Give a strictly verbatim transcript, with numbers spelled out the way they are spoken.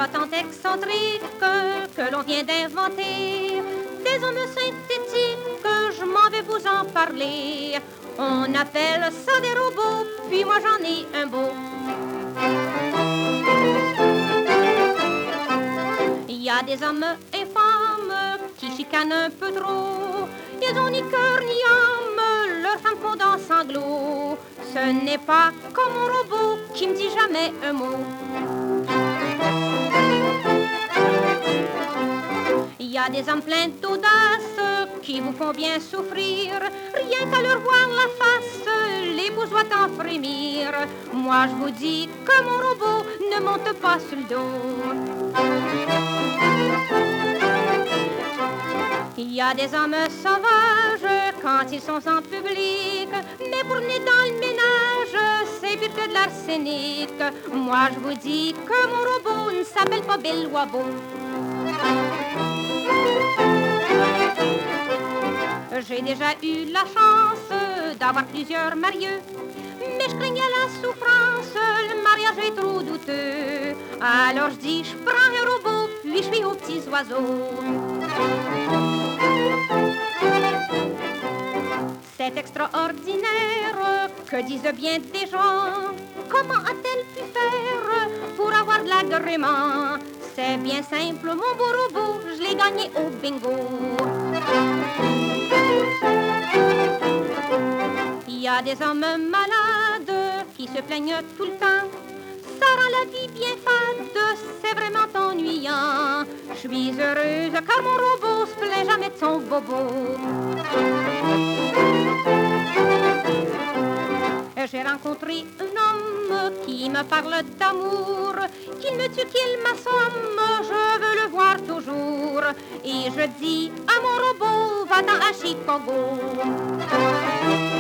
soit tant excentrique que l'on vient d'inventer. Des hommes synthétiques, je m'en vais vous en parler. On appelle ça des robots, puis moi j'en ai un beau. Il y a des hommes et femmes qui chicanent un peu trop. Ils ont ni cœur ni âme, leurs femmes font en sanglots. Ce n'est pas comme mon robot qui me dit jamais un mot. Il y a des hommes pleins d'audace qui vous font bien souffrir. Rien qu'à leur voir la face, les pouces doivent en frémir. Moi je vous dis que mon robot ne monte pas sur le dos. Il y a des hommes sauvages quand ils sont en public, mais pour venir dans le ménage, c'est pire que de l'arsenic. Moi je vous dis que mon robot ne s'appelle pas Bill Wabo. J'ai déjà eu la chance d'avoir plusieurs mariés, mais je craignais la souffrance, le mariage est trop douteux. Alors je dis, je prends un robot, puis je suis aux petits oiseaux. C'est extraordinaire, que disent bien des gens. Comment a-t-elle pu faire pour avoir de l'agrément? C'est bien simple, mon beau robot, je l'ai gagné au bingo. Il y a des hommes malades qui se plaignent tout le temps. Ça rend la vie bien fade, c'est vraiment ennuyant. Je suis heureuse car mon robot se plaint jamais de son bobo. J'ai rencontré un homme qui me parle d'amour, qu'il me tue, qu'il m'assomme, je veux le voir toujours. Et je dis à mon robot, va-t'en à Chicago.